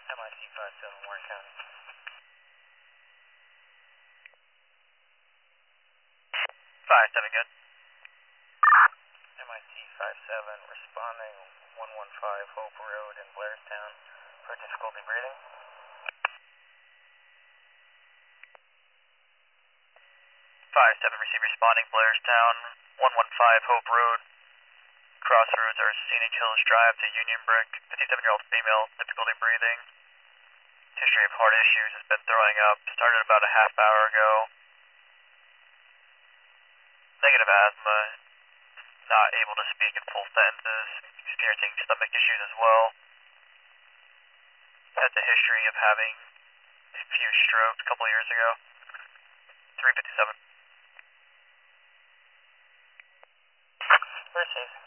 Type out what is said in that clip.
MIT 57, Warren County. 57, good. MIT 57, responding 115 Hope Road in Blairstown for difficulty breathing. 57, receive responding Blairstown, 115 Hope Road. Crossroads are Scenic Hills Drive to Union Brick, 57-year-old female, difficulty breathing. History of heart issues, has been throwing up, started about a half hour ago. Negative asthma, not able to speak in full sentences, experiencing stomach issues as well. Has a history of having a few strokes a couple of years ago. 357. We're safe.